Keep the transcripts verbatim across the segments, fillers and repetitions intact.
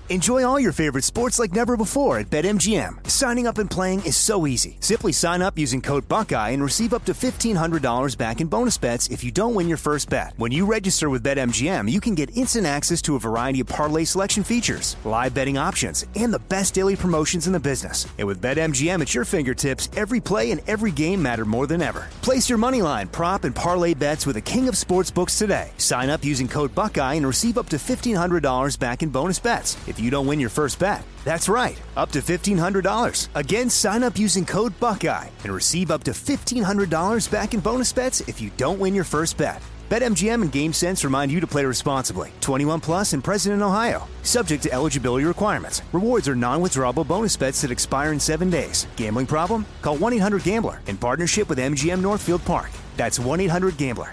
Enjoy all your favorite sports like never before at BetMGM. Signing up and playing is so easy. Simply sign up using code Buckeye and receive up to fifteen hundred dollars back in bonus bets if you don't win your first bet. When you register with BetMGM, you can get instant access to a variety of parlay selection features, live betting options, and the best daily promotions in the business. And with BetMGM at your fingertips, every play and every game matter more than ever. Place your moneyline, prop, and parlay bets with the king of sportsbooks today. Sign up using code Buckeye and receive up to fifteen hundred dollars back in bonus bets if you don't win your first bet. That's right, up to fifteen hundred dollars. Again, sign up using code Buckeye and receive up to fifteen hundred dollars back in bonus bets if you don't win your first bet. BetMGM and GameSense remind you to play responsibly. twenty-one plus and present in Ohio. Subject to eligibility requirements. Rewards are non-withdrawable bonus bets that expire in seven days. Gambling problem? Call one eight hundred gambler in partnership with M G M Northfield Park. That's one eight hundred gambler.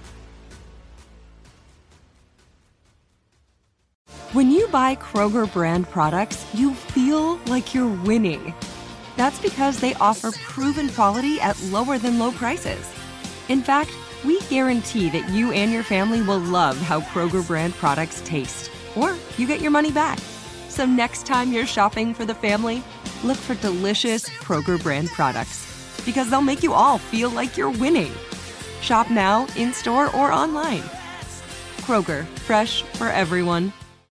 When you buy Kroger brand products, you feel like you're winning. That's because they offer proven quality at lower than low prices. In fact, we guarantee that you and your family will love how Kroger brand products taste, or you get your money back. So next time you're shopping for the family, look for delicious Kroger brand products, because they'll make you all feel like you're winning. Shop now, in-store, or online. Kroger, fresh for everyone.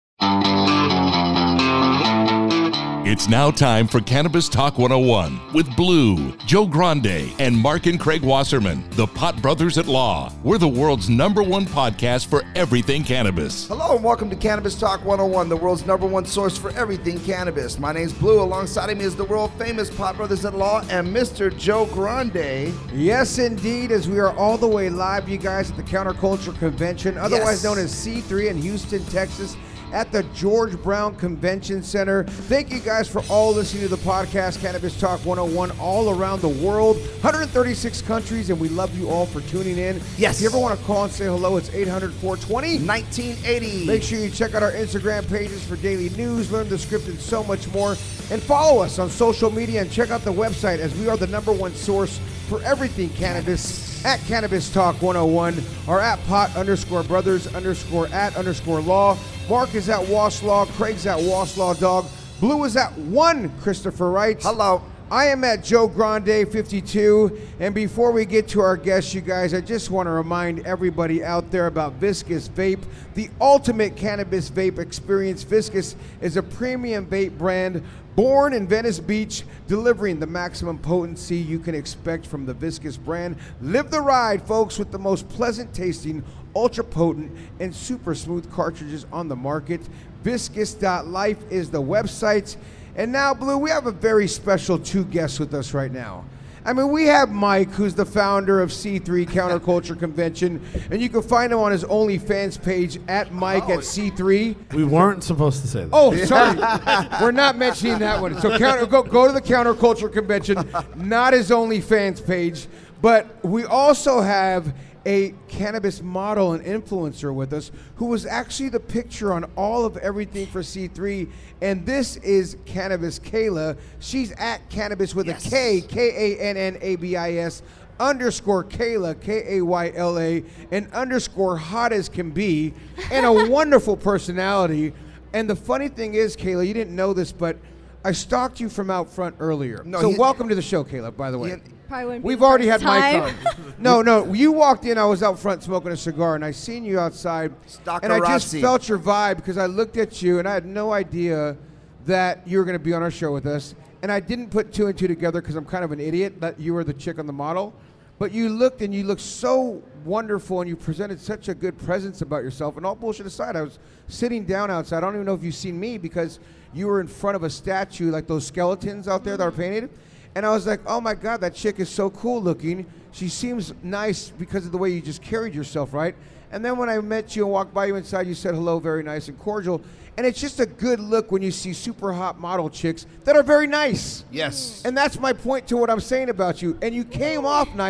It's now time for Cannabis Talk one oh one with Blue, Joe Grande, and Mark and Craig Wasserman, the Pot Brothers at Law. We're the world's number one podcast for everything cannabis. Hello and welcome to Cannabis Talk one oh one, the world's number one source for everything cannabis. My name's Blue. Alongside of me is the world famous Pot Brothers at Law and Mister Joe Grande. Yes, indeed, as we are all the way live, you guys, at the Counterculture Convention, otherwise Yes. known as C three in Houston, Texas, at the George Brown Convention Center. Thank you guys for all listening to the podcast, Cannabis Talk one oh one, all around the world, one hundred thirty-six countries, and we love you all for tuning in. Yes. If you ever want to call and say hello, it's eight hundred, four twenty, nineteen eighty. Make sure you check out our Instagram pages for daily news, learn the script, and so much more. And follow us on social media and check out the website, as we are the number one source for everything cannabis. At Cannabis Talk one oh one, or at pot underscore brothers underscore at underscore law. Mark is at Waslaw, Craig's at Waslaw Dog, Blue is at one Christopher Wright. Hello. I am at Joe Grande fifty-two, and before we get to our guests, you guys, I just want to remind everybody out there about Viscus Vape, the ultimate cannabis vape experience. Viscus is a premium vape brand born in Venice Beach, delivering the maximum potency you can expect from the Viscus brand. Live the ride, folks, with the most pleasant tasting, ultra potent, and super smooth cartridges on the market. Viscus dot life is the website. And now, Blue, we have a very special two guests with us right now. I mean, we have Mike, who's the founder of C three Counterculture Convention, and you can find him on his OnlyFans page at Mike oh. at C three. We weren't supposed to say that. Oh, sorry. We're not mentioning that one. So counter, go, go to the Counterculture Convention, not his OnlyFans page. But we also have a cannabis model and influencer with us who was actually the picture on all of everything for C three, and this is Cannabis Kayla. She's at Cannabis with yes. a K, K A N N A B I S, underscore Kayla, K A Y L A, and underscore hot as can be, and a wonderful personality. And the funny thing is, Kayla, you didn't know this, but I stalked you from out front earlier. No, so he, welcome to the show, Kayla, by the way. Probably We've already had time. Mike on. No, no, you walked in, I was out front smoking a cigar, and I seen you outside, and I just felt your vibe because I looked at you, and I had no idea that you were going to be on our show with us, and I didn't put two and two together because I'm kind of an idiot that you were the chick on the model, but you looked, and you looked so wonderful, and you presented such a good presence about yourself, and all bullshit aside, I was sitting down outside. I don't even know if you've seen me because you were in front of a statue, like those skeletons out there that are painted. And I was like, oh my God, that chick is so cool looking. She seems nice because of the way you just carried yourself, right? And then when I met you and walked by you inside, you said hello, very nice and cordial. And it's just a good look when you see super hot model chicks that are very nice. Yes. And that's my point to what I'm saying about you. And you came off nice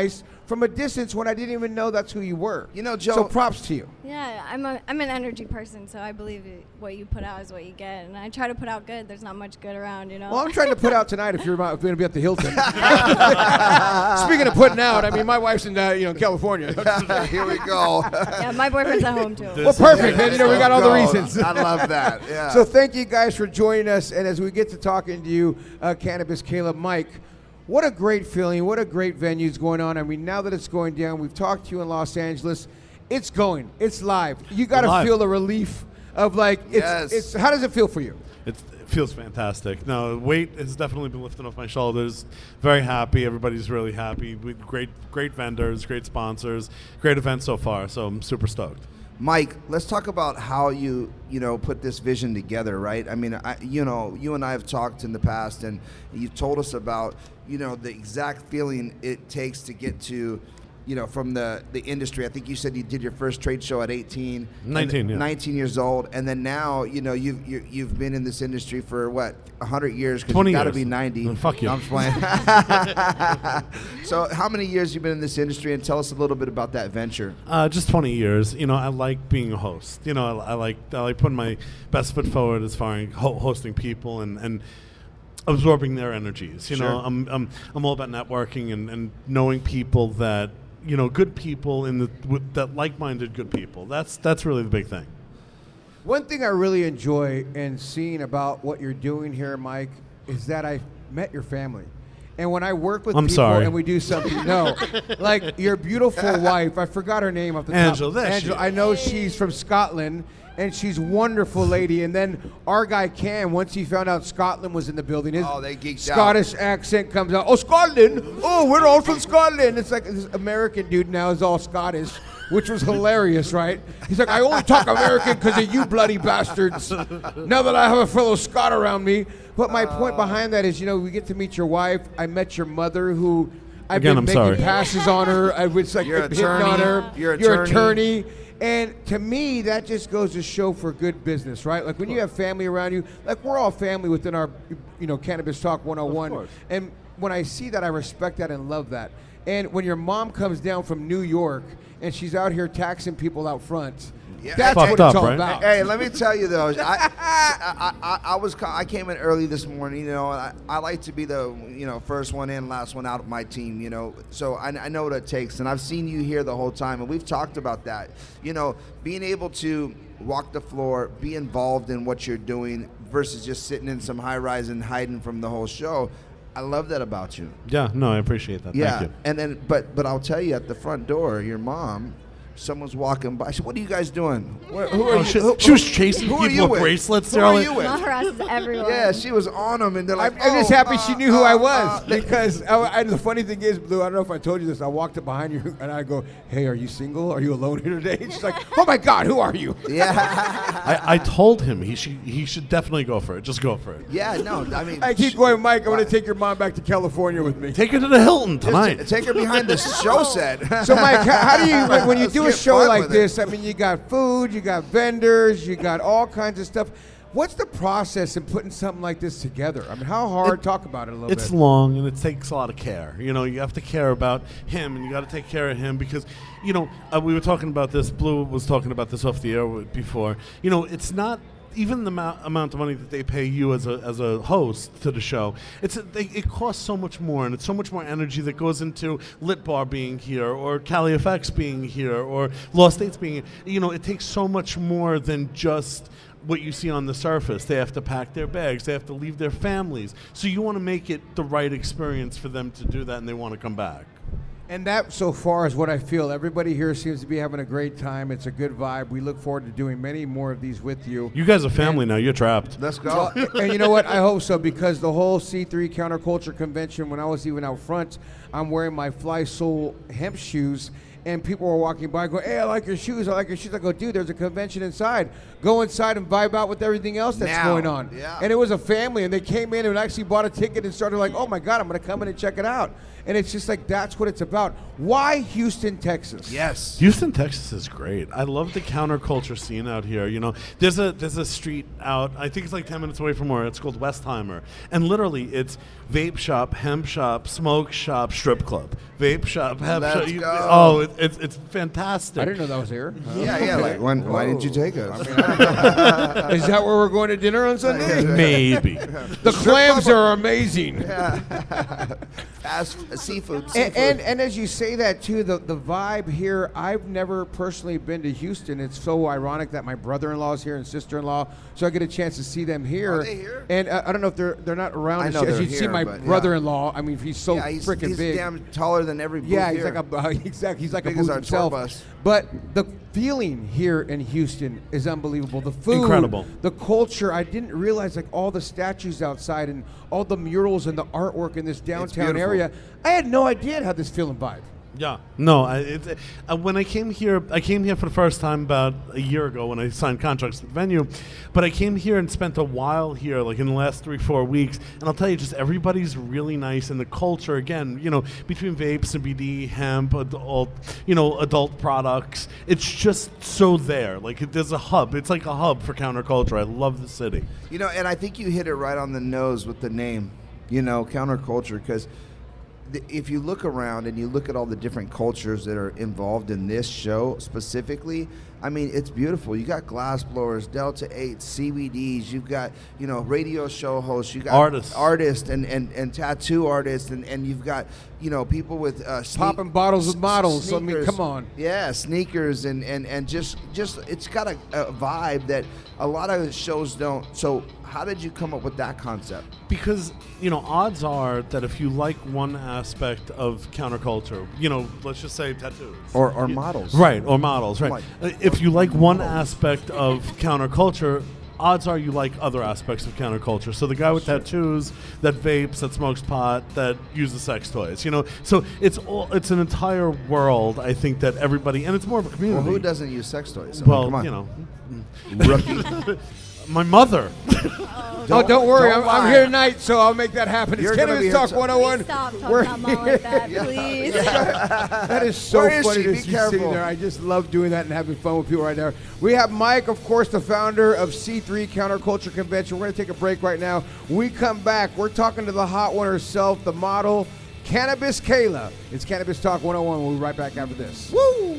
from a distance when I didn't even know that's who you were. You know, Joe. So props to you. Yeah, I'm a I'm an energy person, so I believe it, what you put out is what you get, and I try to put out good. There's not much good around, you know. Well, I'm trying to put out tonight if you're going to be at the Hilton. Speaking of putting out, I mean, my wife's in uh, you know California. Here we go. Yeah, my boyfriend's at home too. Well, perfect. Man. You know, we got all the reasons. I love that. Yeah. So thank you guys for joining us, and as we get to talking to you, uh, Cannabis Caleb, Mike. What a great feeling. What a great venue is going on. I mean, now that it's going down, we've talked to you in Los Angeles. It's going. It's live. You got to feel the relief of, like, it's, yes. it's. How does it feel for you? It's, it feels fantastic. No, weight has definitely been lifted off my shoulders. Very happy. Everybody's really happy. We great, great vendors, great sponsors, great event so far. So I'm super stoked. Mike, let's talk about how you, you know, put this vision together, right? I mean, I, you know, you and I have talked in the past, and you've told us about, you know, the exact feeling it takes to get to, you know, from the, the industry. I think you said you did your first trade show at eighteen. nineteen, yeah. nineteen years old. And then now, you know, you've, you, you've been in this industry for, what, one hundred years? Because twenty you got to years. be ninety. Oh, fuck you. No, I'm just playing. So how many years you been in this industry? And tell us a little bit about that venture. Uh, just twenty years. You know, I like being a host. You know, I, I like I like putting my best foot forward as far as ho- hosting people and, and absorbing their energies. You Sure. know, I'm I'm I'm all about networking and, and knowing people that, you know, good people in the with, that like-minded good people. That's that's really the big thing. One thing I really enjoy in seeing about what you're doing here, Mike, is that I met your family. And when I work with I'm people sorry. and we do something, no, like your beautiful wife, I forgot her name off the Angela, top. there she Angela, is. I know she's from Scotland, and she's a wonderful lady. And then our guy Cam, once he found out Scotland was in the building, his Oh, they geeked Scottish accent comes out. Oh, Scotland! Oh, we're all from Scotland. It's like this American dude now is all Scottish, which was hilarious, right? He's like, I only talk American because of you bloody bastards. Now that I have a fellow Scot around me. But my uh, point behind that is, you know, we get to meet your wife. I met your mother, who I've Again, been I'm making sorry. passes on her. I was like You're hitting attorney. on her. You're You're attorney. attorney. And to me, that just goes to show for good business, right? Like when you have family around you, like we're all family within our, you know, Cannabis Talk one oh one. Of course. And when I see that, I respect that and love that. And when your mom comes down from New York and she's out here taxing people out front, Yeah. that's Fucked what up, it's all right? about. Hey, let me tell you though, I, I, I, I was I came in early this morning. You know, I, I like to be the you know first one in, last one out of my team. You know, so I, I know what it takes, and I've seen you here the whole time, and we've talked about that. You know, being able to walk the floor, be involved in what you're doing versus just sitting in some high rise and hiding from the whole show. I love that about you. Yeah, no, I appreciate that. Yeah, Thank you. and then but but I'll tell you, at the front door, your mom. Someone's walking by. She said, "What are you guys doing? Where, who are Oh, you?" she, who- she was chasing who are people you with with? bracelets. Who They're are like, you with? Mom harasses everyone. Yeah, she was on them, and they're like, I'm, I'm just "Oh, happy uh, she knew who I uh, was uh," because I, I, the funny thing is, Blue, I don't know if I told you this. I walked up behind you and I go, "Hey, are you single? Are you alone here today?" And she's like, "Oh my God, who are you?" Yeah, I, I told him he should he should definitely go for it. Just go for it. yeah. No, I mean, I keep sh- going, Mike. I'm going Why? to take your mom back to California with me. Take her to the Hilton Just tonight. t- take her behind the show set. So, Mike, how, how do you, when, when you Let's do a get show fun like with it. this, I mean, you got food, you got vendors, you got all kinds of stuff. What's the process in putting something like this together? I mean, how hard? It- Talk about it a little It's bit. long and it takes a lot of care. You know, you have to care about him and you got to take care of him because, you know, uh, we were talking about this. Blue was talking about this off the air w- before. You know, it's not even the amount, amount of money that they pay you as a as a host to the show. It's a, they, it costs so much more, and it's so much more energy that goes into Lit Bar being here, or Cali F X being here, or Lost States being here. You know, it takes so much more than just what you see on the surface. They have to pack their bags. They have to leave their families. So you want to make it the right experience for them to do that, and they want to come back. And that, so far, is what I feel. Everybody here seems to be having a great time. It's a good vibe. We look forward to doing many more of these with you. You guys are family now. You're trapped. Let's go. And you know what? I hope so, because the whole C three Counterculture Convention, when I was even out front, I'm wearing my Fly Soul hemp shoes, and people were walking by, go, hey, I like your shoes, I like your shoes. I go, dude, there's a convention inside. Go inside and vibe out with everything else that's now, going on. Yeah. And it was a family, and they came in and actually bought a ticket and started like, oh my God, I'm going to come in and check it out. And it's just like, that's what it's about. Why Houston, Texas? Yes. Houston, Texas is great. I love the counterculture scene out here. You know, there's a there's a street out, I think it's like ten minutes away from where it's called Westheimer. And literally it's vape shop, hemp shop, smoke shop, strip club. Vape shop, hemp Let's shop. You, go. oh, it, it's it's fantastic. I didn't know that was here. Yeah, yeah. Like, when, why didn't you take us? I mean, I Is that where we're going to dinner on Sunday? Maybe. The clams are amazing. Yeah. Fast uh, seafood. seafood. And, and and as you say that too, the, the vibe here, I've never personally been to Houston. It's so ironic that my brother-in-law is here and sister-in-law, so I get a chance to see them here. Are they here? And uh, I don't know if they're they're not around. I as, know as they're you see here, my but, yeah. brother-in-law. I mean, he's so yeah, he's, freaking he's big. damn taller than every booth Yeah, he's here. like a uh, exactly. He's like Big a as booth our tour himself. bus. But the feeling here in Houston is unbelievable. The food, Incredible. The culture. I didn't realize like all the statues outside and all the murals and the artwork in this downtown beautiful. area. I had no idea it had this feeling vibe. Yeah. No, I, it, uh, when I came here, I came here for the first time about a year ago when I signed contracts with the venue. But I came here and spent a while here, like in the last three, four weeks. And I'll tell you, just everybody's really nice. And the culture, again, you know, between vapes and B D, hemp, adult, you know, adult products, it's just so there. Like it, there's a hub. It's like a hub for counterculture. I love the city. You know, and I think you hit it right on the nose with the name, you know, counterculture, because if you look around and you look at all the different cultures that are involved in this show specifically, I mean, it's beautiful. You got glass blowers, Delta eight, C B Ds. You've got, you know, radio show hosts. You got artists, artists, and, and, and tattoo artists, and, and you've got, you know, people with uh, sne- popping bottles with models. Sneakers. I mean, come on. Yeah, sneakers, and, and, and just just it's got a, a vibe that a lot of shows don't. So how did you come up with that concept? Because, you know, odds are that if you like one aspect of counterculture, you know, let's just say tattoos. Or, or you, models. Right, or models, right. Like, uh, if you like one aspect of counterculture, odds are you like other aspects of counterculture. So the guy with sure. tattoos, that vapes, that smokes pot, that uses sex toys, you know. So it's all, it's an entire world, I think, that everybody, and it's more of a community. Well, who doesn't use sex toys? I well, mean, come on. you know. Rookie. My mother. Oh, don't, don't worry. Don't I'm, I'm here tonight, so I'll make that happen. You're It's Cannabis Talk so one oh one. Please stop talking We're about mom like that, please. That is so Where is funny she? to Be see careful. sitting there. I just love doing that and having fun with people right there. We have Mike, of course, the founder of C three Counterculture Convention. We're going to take a break right now. We come back. We're talking to the hot one herself, the model, Cannabis Kayla. It's Cannabis Talk one oh one. We'll be right back after this. Woo!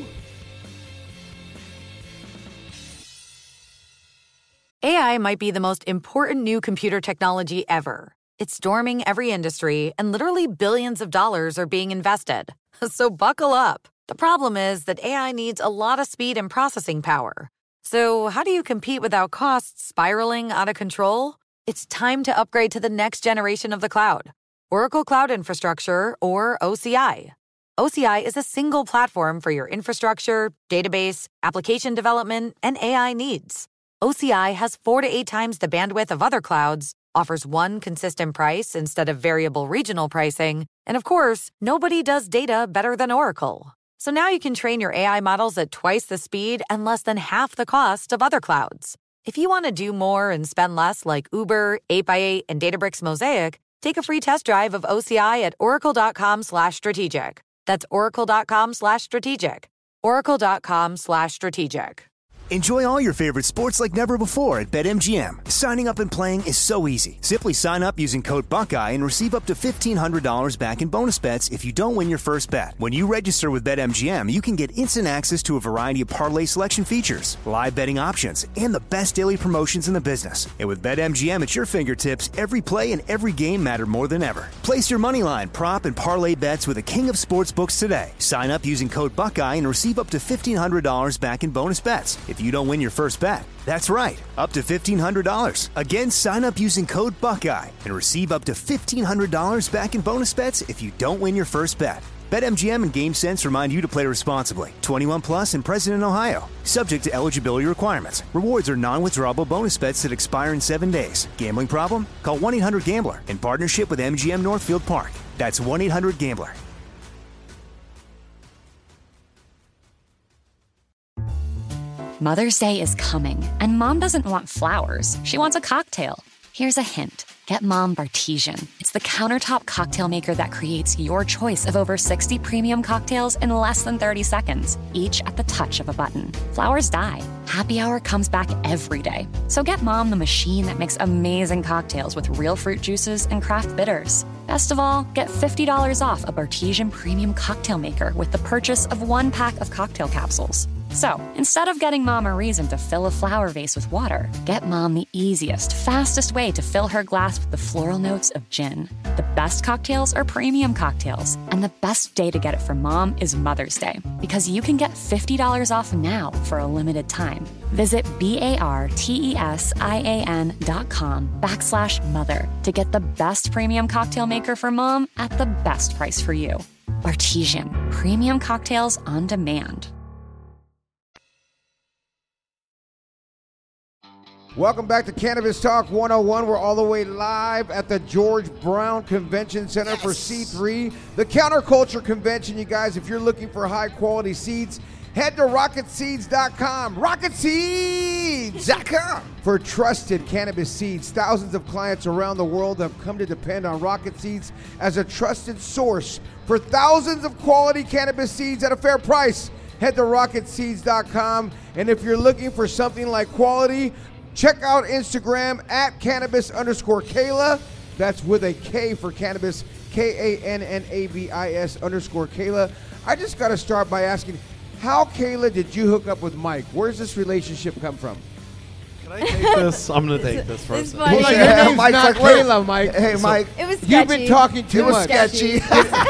A I might be the most important new computer technology ever. It's storming every industry, and literally billions of dollars are being invested. So buckle up. The problem is that A I needs a lot of speed and processing power. So how do you compete without costs spiraling out of control? It's time to upgrade to the next generation of the cloud, Oracle Cloud Infrastructure, or O C I. O C I is a single platform for your infrastructure, database, application development, and A I needs. O C I has four to eight times the bandwidth of other clouds, offers one consistent price instead of variable regional pricing, and of course, nobody does data better than Oracle. So now you can train your A I models at twice the speed and less than half the cost of other clouds. If you want to do more and spend less like Uber, eight by eight, and Databricks Mosaic, take a free test drive of O C I at oracle.com slash strategic. That's oracle.com slash strategic. oracle.com slash strategic. Enjoy all your favorite sports like never before at BetMGM. Signing up and playing is so easy. Simply sign up using code Buckeye and receive up to fifteen hundred dollars back in bonus bets if you don't win your first bet. When you register with BetMGM, you can get instant access to a variety of parlay selection features, live betting options, and the best daily promotions in the business. And with BetMGM at your fingertips, every play and every game matter more than ever. Place your moneyline, prop, and parlay bets with the king of sportsbooks today. Sign up using code Buckeye and receive up to fifteen hundred dollars back in bonus bets if you don't win your first bet. That's right, up to fifteen hundred dollars. Again, sign up using code Buckeye and receive up to fifteen hundred dollars back in bonus bets if you don't win your first bet. BetMGM and GameSense remind you to play responsibly. twenty-one plus and present in Ohio. Subject to eligibility requirements. Rewards are non-withdrawable bonus bets that expire in seven days. Gambling problem? Call one eight hundred gambler in partnership with M G M Northfield Park. That's one eight hundred gambler. Mother's Day is coming, and Mom doesn't want flowers. She wants a cocktail. Here's a hint. Get Mom Bartesian. It's the countertop cocktail maker that creates your choice of over sixty premium cocktails in less than thirty seconds, each at the touch of a button. Flowers die. Happy Hour comes back every day. So get Mom the machine that makes amazing cocktails with real fruit juices and craft bitters. Best of all, get fifty dollars off a Bartesian premium cocktail maker with the purchase of one pack of cocktail capsules. So, instead of getting Mom a reason to fill a flower vase with water, get Mom the easiest, fastest way to fill her glass with the floral notes of gin. The best cocktails are premium cocktails, and the best day to get it for Mom is Mother's Day, because you can get fifty dollars off now for a limited time. Visit B-A-R-T-E-S-I-A-N dot com backslash mother to get the best premium cocktail maker for Mom at the best price for you. Bartesian, premium cocktails on demand. Welcome back to Cannabis Talk one oh one. We're all the way live at the George Brown Convention Center yes. for C three, the counterculture convention. You guys, if you're looking for high-quality seeds, head to rocket seeds dot com. rocket seeds dot com for trusted cannabis seeds. Thousands of clients around the world have come to depend on Rocket Seeds as a trusted source for thousands of quality cannabis seeds at a fair price. Head to rocket seeds dot com, and if you're looking for something like quality, check out Instagram at cannabis underscore Kayla. That's with a K for cannabis, K A N N A B I S underscore Kayla. I just got to start by asking, how, Kayla, did you hook up with Mike? Where's this relationship come from? Can I take this? I'm going to take this first. Well, like, your name's Mike's not like, Kayla, Mike. Hey, Mike. It was sketchy. You've been talking too it was much. Sketchy.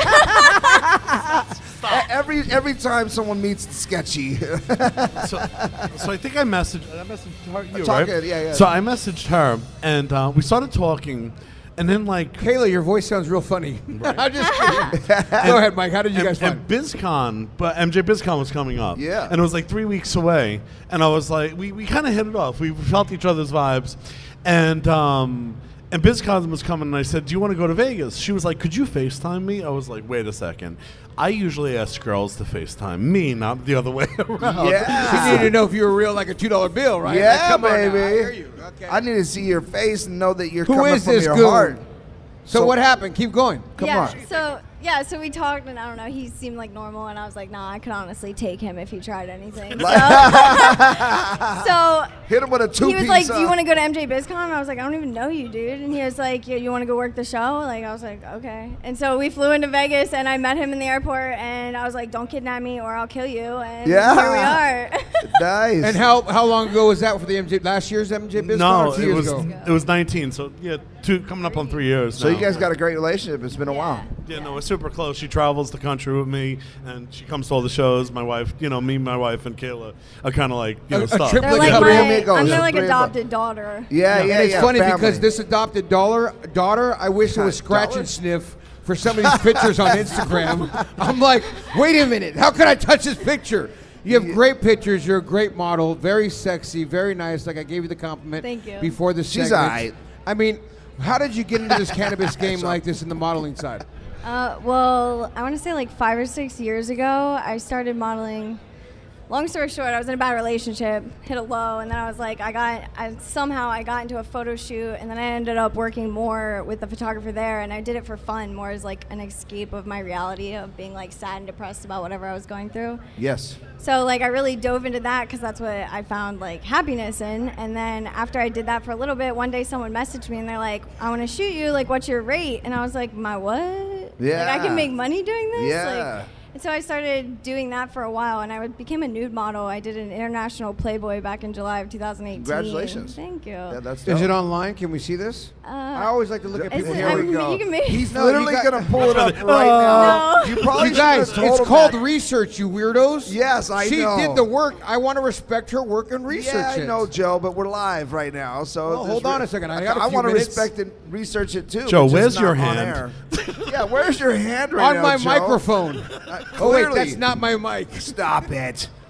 every every time someone meets sketchy. so, so I think I messaged, I messaged her, you, Talking, right? yeah, yeah. So I messaged her, and uh, we started talking, and then like... Kayla, your voice sounds real funny. Right. I'm just kidding. Go ahead, Mike. How did you and, guys find? And BizCon, but M J BizCon was coming up. Yeah. And it was like three weeks away, and I was like, we, we kind of hit it off. We felt each other's vibes, and... Um, And BizCon was coming, and I said, do you want to go to Vegas? She was like, could you FaceTime me? I was like, wait a second. I usually ask girls to FaceTime me, not the other way around. Yeah. She needed to know if you were real, like a two dollar bill, right? Yeah, like, come baby. On now. I hear you. Okay. I need to see your face and know that you're Who coming is from this your goon? heart. So, so what happened? Keep going. Come yeah, on. So yeah, so we talked, and I don't know. He seemed like normal, and I was like, nah, I could honestly take him if he tried anything. So, so hit him with a two. He was like, do you want to go to M J BizCon? And I was like, I don't even know you, dude. And he was like, yeah, you want to go work the show? Like, I was like, okay. And so we flew into Vegas, and I met him in the airport, and I was like, don't kidnap me or I'll kill you. And yeah. here we are. Nice. And how how long ago was that for the M J? Last year's M J BizCon? No, or two it years was ago? it was nineteen. So yeah, two coming up on three years. So now. you guys got a great relationship. It's been a Yeah. while. Yeah, no, we're super close. She travels the country with me, and she comes to all the shows. My wife, you know, me, my wife, and Kayla are kind of like, you A- know, a stuff. trip They're like like a my, three amigos. I'm their like Three of adopted daughter. Yeah, yeah, And it's yeah, funny family. because this adopted dollar, daughter, I wish it was scratch Dollar? and sniff for some of these pictures on Instagram. I'm like, wait a minute, how can I touch this picture? You have great pictures. You're a great model. Very sexy. Very nice. Like I gave you the compliment Thank you. before the She's segment. all right. I mean, how did you get into this cannabis game like this in the modeling side? Uh, well, I want to say like five or six years ago, I started modeling. Long story short, I was in a bad relationship, hit a low, and then I was like, I got, I, somehow I got into a photo shoot, and then I ended up working more with the photographer there, and I did it for fun, more as like an escape of my reality of being like sad and depressed about whatever I was going through. Yes. So like I really dove into that because that's what I found like happiness in. And then after I did that for a little bit, one day someone messaged me and they're like, I want to shoot you. Like, what's your rate? And I was like, my what? Yeah. Like I can make money doing this? Yeah. Like, and so I started doing that for a while, and I became a nude model. I did an international Playboy back in July of two thousand eighteen. Congratulations. Thank you. Yeah, that's Is dope. it online? Can we see this? Uh, I always like to look at is people. it- Here I we mean, go. you can make- He's No, literally you got- going to pull it up right now. No. You probably You guys, should have told it's him called that. research, you weirdos. Yes, I she know. She did the work. I want to respect her work and research Yeah, I it. know, Joe, but we're live right now, so. Well, this hold re- on a second. I got a few want to minutes. respect and research it too. Joe, but just where's not your on hand? air. Yeah, where's your hand right On now, my Joe? microphone. Uh, Oh wait, clearly. that's not my mic. Stop it.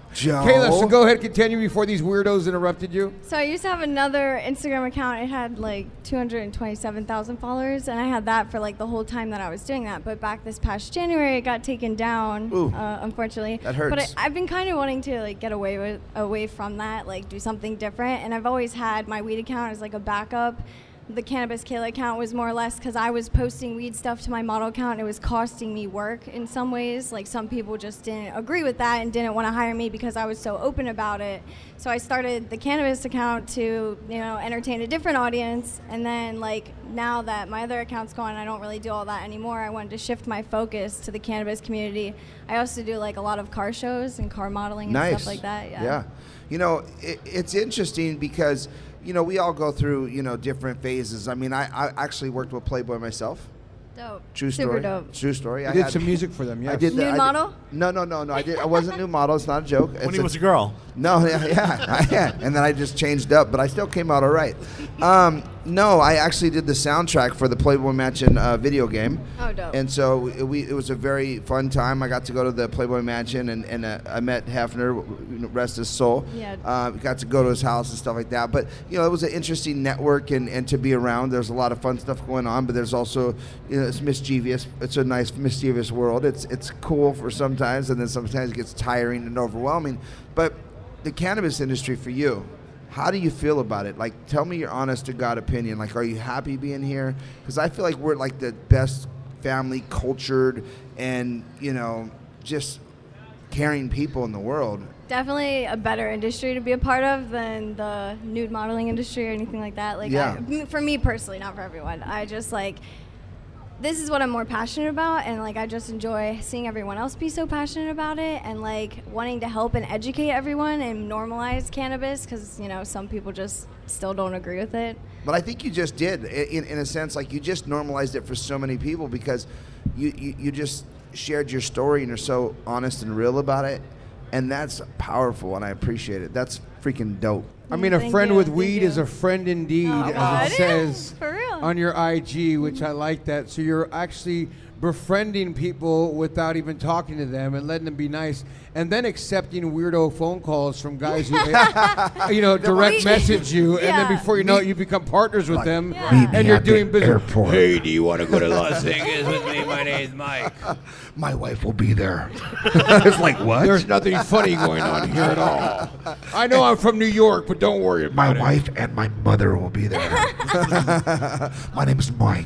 Joe. Kayla, so go ahead, continue before these weirdos interrupted you. So I used to have another Instagram account. It had like two hundred twenty-seven thousand followers, and I had that for like the whole time that I was doing that. But back this past January, it got taken down, uh, unfortunately. That hurts. But I, I've been kind of wanting to like get away with away from that, like do something different. And I've always had my weed account as like a backup. The Cannabis Kayla account was more or less because I was posting weed stuff to my model account, and it was costing me work in some ways. Like some people just didn't agree with that and didn't want to hire me because I was so open about it. So I started the Cannabis account to, you know, entertain a different audience. And then like now that my other account's gone, I don't really do all that anymore. I wanted to shift my focus to the cannabis community. I also do like a lot of car shows and car modeling and nice. stuff like that. Yeah. Yeah. You know, it, it's interesting because, you know, we all go through, you know, different phases. I mean, I, I actually worked with Playboy myself. Dope. True Super story. dope. True story. You I did had, some music for them, yes. I did that. Nude I model? Did, no, no, no, no. I did. I wasn't nude model. It's not a joke. When it's he a, was a girl. No, yeah, yeah, yeah. And then I just changed up, but I still came out all right. Um, no, I actually did the soundtrack for the Playboy Mansion uh, video game. Oh, dope. And so it, we, it was a very fun time. I got to go to the Playboy Mansion, and, and uh, I met Hefner, rest his soul. Yeah. Uh, got to go to his house and stuff like that. But, you know, it was an interesting network and, and to be around. There's a lot of fun stuff going on, but there's also, you know, it's mischievous. It's a nice, mischievous world. It's, it's cool for sometimes, and then sometimes it gets tiring and overwhelming. But the cannabis industry for you, how do you feel about it? Like, tell me your honest to God opinion. Like, are you happy being here? Because I feel like we're like the best family, cultured, and, you know, just caring people in the world. Definitely a better industry to be a part of than the nude modeling industry or anything like that. Like, Yeah. I, for me personally, not for everyone. I just like, this is what I'm more passionate about, and like I just enjoy seeing everyone else be so passionate about it, and like wanting to help and educate everyone and normalize cannabis, because, you know, some people just still don't agree with it. But I think you just did, in, in a sense, like you just normalized it for so many people because you, you, you just shared your story and you're so honest and real about it, and that's powerful, and I appreciate it. That's freaking dope. I mean, a Thank friend you, with thank weed you. is a friend indeed, Oh, as God. it says For real. on your I G, which I like that. So you're actually befriending people without even talking to them and letting them be nice, and then accepting weirdo phone calls from guys who, you know, direct message you, and Yeah. then before you know it, you become partners with Like, them, Yeah. meet and me you're at the doing business. airport. Hey, do you want to go to Las Vegas with me? My name's Mike. My wife will be there. It's like, what? There's nothing funny going on here at all. I know I'm from New York, but don't worry about My it. wife and my mother will be there. My name is Mike.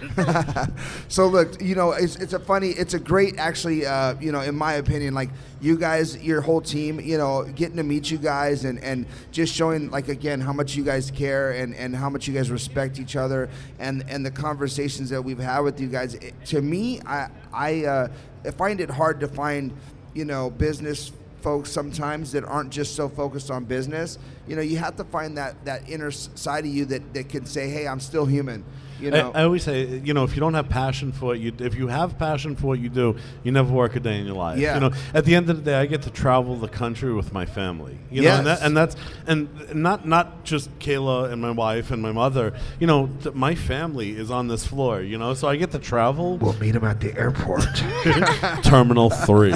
So look, you know, it's it's a funny, it's a great, actually, uh, you know, in my opinion, like you guys, your whole team, you know, getting to meet you guys and, and just showing, like, again, how much you guys care and, and how much you guys respect each other, and, and the conversations that we've had with you guys. It, to me, I I, uh, I find it hard to find, you know, business folks sometimes that aren't just so focused on business. You know, you have to find that, that inner s- side of you that, that can say, hey, I'm still human. You know? I, I always say, you know, if you don't have passion for what you, if you have passion for what you do, you never work a day in your life. Yeah. You know, at the end of the day, I get to travel the country with my family. You Yes. know, and, that, and that's and not not just Kayla and my wife and my mother. You know, th- my family is on this floor. You know, so I get to travel. We'll meet him at the airport. Terminal three.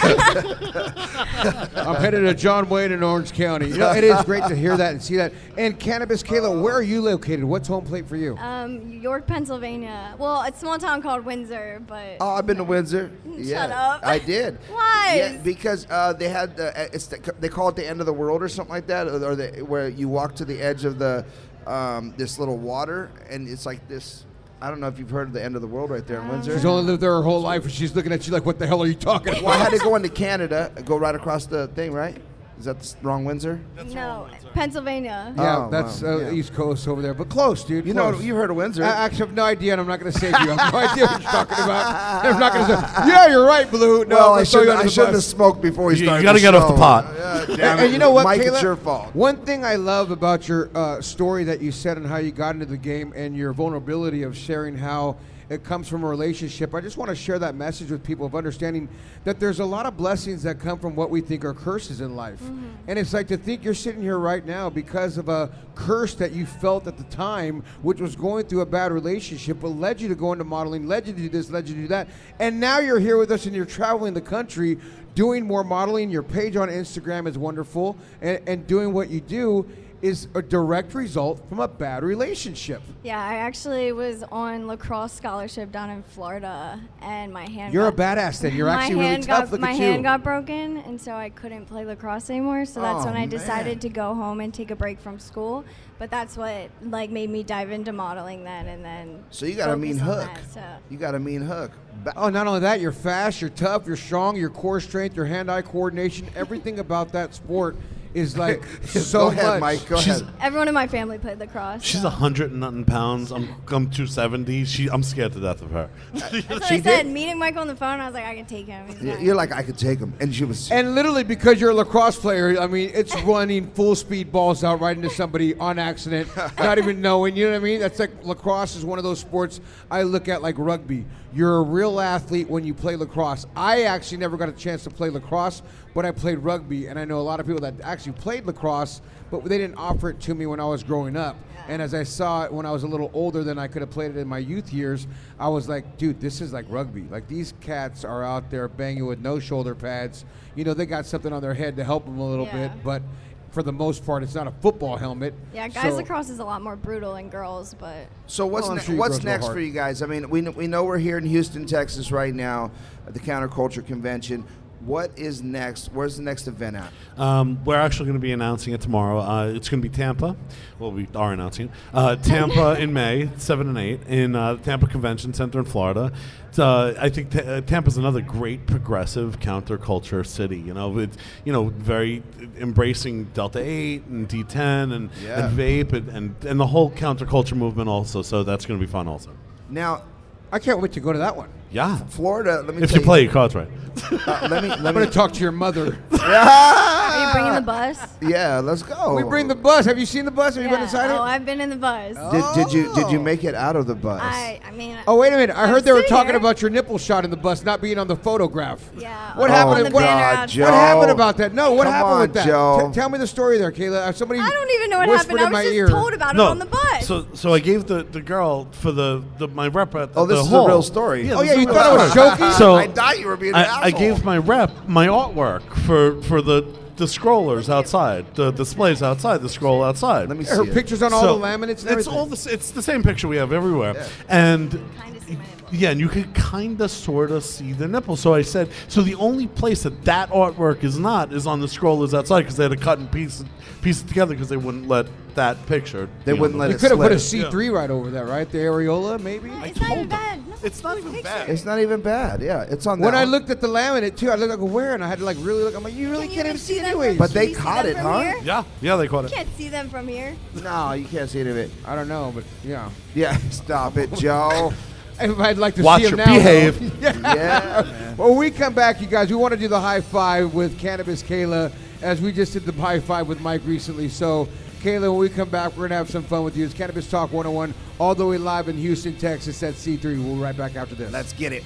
I'm headed to John Wayne in Orange County. You know, it is great to hear that and see that. And Cannabis Kayla, where are you located? What's home plate for you? Um, York, Pennsylvania. Well, it's a small town called Windsor, but Oh, I've been to Windsor. Yeah, Shut up. I did. Why? Yeah, because uh, they had the, it's the, they call it the end of the world or something like that, or, or the, where you walk to the edge of the um, this little water, and it's like this. I don't know if you've heard of the end of the world right there in Windsor. She's only lived there her whole life, and she's looking at you like, what the hell are you talking about? Well, I had to go into Canada, go right across the thing, right? Is that the s- wrong Windsor? no, Pennsylvania. Yeah, Oh, that's wow, uh, yeah. East Coast over there, but close, dude. You know, close. you've heard of Windsor. I actually have no idea, and I'm not going to save you. I have no idea what you're talking about. I'm not going to say, yeah, you're right, Blue. No, well, I'm I gonna throw you should under I the shouldn't have bus. smoked before we You- you started. gotta the get off the show. pot. Yeah, damn And, it. and you know what, Mike, Kayla? it's your fault. One thing I love about your uh, story that you said and how you got into the game and your vulnerability of sharing how it comes from a relationship. I just want to share that message with people of understanding that there's a lot of blessings that come from what we think are curses in life. Mm-hmm. And it's like to think you're sitting here right now because of a curse that you felt at the time, which was going through a bad relationship, but led you to go into modeling, led you to do this, led you to do that. And now you're here with us and you're traveling the country doing more modeling. Your page on Instagram is wonderful, and, and doing what you do is a direct result from a bad relationship. Yeah, I actually was on lacrosse scholarship down in Florida, and my hand You're got, a badass then. You're actually really tough. Got, Look my at you. hand got broken, and so I couldn't play lacrosse anymore. So that's Oh, when I man. decided to go home and take a break from school. But that's what like made me dive into modeling then, and then. So you got a mean focus on hook. that, so. You got a mean hook. Ba- Oh, not only that, you're fast, you're tough, you're strong, your core strength, your hand-eye coordination, everything about that sport is like so Go ahead, much. Mike. Go She's- ahead. Everyone in my family played lacrosse. She's so. a hundred and nothing pounds. I'm I'm two seventy. She I'm scared to death of her. That's what She I said. did? Meeting Mike on the phone, I was like, I can take him. He's Y- fine. You're like, I could take him. And she was. And literally because you're a lacrosse player, I mean, it's running full speed balls out right into somebody on accident, not even knowing, you know what I mean? That's like lacrosse is one of those sports I look at like rugby. You're a real athlete when you play lacrosse. I actually never got a chance to play lacrosse, but I played rugby, and I know a lot of people that actually played lacrosse, but they didn't offer it to me when I was growing up. And as I saw it when I was a little older than I could have played it in my youth years, I was like, dude, this is like rugby. Like, these cats are out there banging with no shoulder pads. You know, they got something on their head to help them a little Yeah. bit, but for the most part, it's not a football helmet. Yeah, guys So- lacrosse is a lot more brutal than girls, but So what's Well, I'm ne- sure you what's girls go next hard. for you guys? I mean, we kn- we know we're here in Houston, Texas right now at the Counterculture Convention. What is next? Where's the next event at? Um, we're actually going to be announcing it tomorrow. Uh, it's going to be Tampa. Well, we are announcing it. Uh, Tampa in May, seven and eight, in uh, Tampa Convention Center in Florida. It's, uh, I think t- uh, Tampa's another great progressive counterculture city. You know, it's you know very embracing Delta eight and D ten and, Yeah. and vape and, and and the whole counterculture movement also. So that's going to be fun also. Now, I can't wait to go to that one. Yeah, Florida. Let me if tell you play your cards right. Uh, let me. Let I'm me. going to talk to your mother. are you bringing the bus? Yeah, let's go. We bring the bus. Have you seen the bus? Have you been Yeah. inside oh, it? I've been in the bus. Did, did you did you make it out of the bus? I, I mean, Oh, wait a minute. I I'm heard they were sitting talking here. about your nipple shot in the bus not being on the photograph. Yeah. What on happened? the What, banner God, outside. Joe. what happened about that? No, what Come happened on, with that? Joe. T- tell me the story there, Kayla. Uh, Somebody I don't even know what whispered happened. I in was my just ear. told about it on the bus. So so I gave the, the girl for the, the my rep at the Oh, this the is a hall. real story. Oh, this yeah, is you a thought real it was story. joking? So I thought you were being an I, I asshole. gave my rep my artwork for for the the scrollers outside, the displays outside, the scroll outside. Let me see Her it. pictures on all So the laminates and it's everything. all the s- it's the same picture we have everywhere, and Kinda see my nipple. yeah, and you could kind of sort of see the nipple. So I said, so the only place that that artwork is not is on the scrollers outside because they had to cut and piece piece it together because they wouldn't let that picture. They be on wouldn't the- let You it could have put a slip. C three right over there, right? The areola, maybe? It's not even bad. No, It's not even picture. bad. It's not even bad. Yeah, it's on. When that I one. looked at the laminate, too, I looked like, where? And I had to, like, really look. I'm like, you really Can you can't even even see it see them anyways. from- But they Can you see caught them it, from huh? here? Yeah, yeah, they caught You it. can't see them from here. No, you can't see any of it. I don't know, but, yeah. Yeah, stop it, Joe. I'd like to Watch see him your now. behave. though. Yeah, man. Well, when we come back, you guys, we want to do the high five with Cannabis Kayla, as we just did the high five with Mike recently. So, Kayla, when we come back, we're going to have some fun with you. It's Cannabis Talk one oh one, all the way live in Houston, Texas at C three. We'll be right back after this. Let's get it.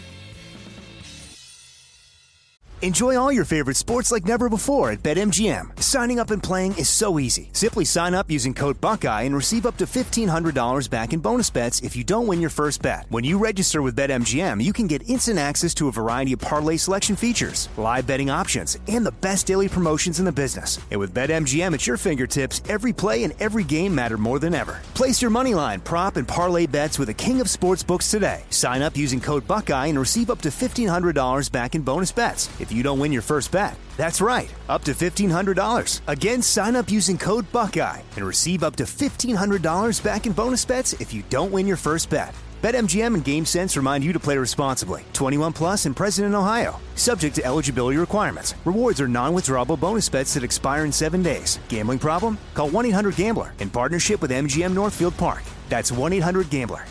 Enjoy all your favorite sports like never before at BetMGM. Signing up and playing is so easy. Simply sign up using code Buckeye and receive up to fifteen hundred dollars back in bonus bets if you don't win your first bet. When you register with BetMGM, you can get instant access to a variety of parlay selection features, live betting options, and the best daily promotions in the business. And with BetMGM at your fingertips, every play and every game matter more than ever. Place your moneyline, prop, and parlay bets with the king of sportsbooks today. Sign up using code Buckeye and receive up to fifteen hundred dollars back in bonus bets if you don't win your first bet. That's right, up to fifteen hundred dollars. Again, sign up using code Buckeye and receive up to fifteen hundred dollars back in bonus bets if you don't win your first bet. BetMGM and GameSense remind you to play responsibly. twenty-one plus and present in Ohio. Subject to eligibility requirements. Rewards are non-withdrawable bonus bets that expire in seven days. Gambling problem? Call one eight hundred gambler in partnership with M G M Northfield Park. That's one eight hundred gambler.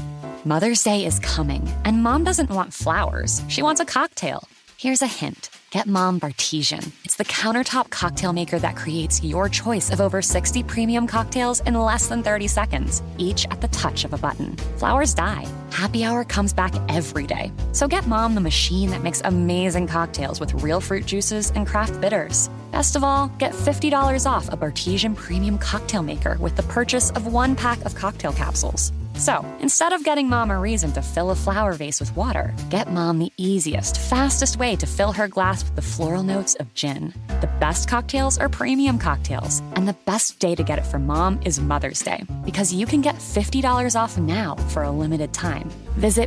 Mother's Day is coming, and Mom doesn't want flowers. She wants a cocktail. Here's a hint. Get Mom Bartesian. It's the countertop cocktail maker that creates your choice of over sixty premium cocktails in less than thirty seconds, each at the touch of a button. Flowers die. Happy Hour comes back every day. So get Mom the machine that makes amazing cocktails with real fruit juices and craft bitters. Best of all, get fifty dollars off a Bartesian premium cocktail maker with the purchase of one pack of cocktail capsules. So, instead of getting Mom a reason to fill a flower vase with water, get Mom the easiest, fastest way to fill her glass with the floral notes of gin. The best cocktails are premium cocktails, and the best day to get it for Mom is Mother's Day, because you can get fifty dollars off now for a limited time. Visit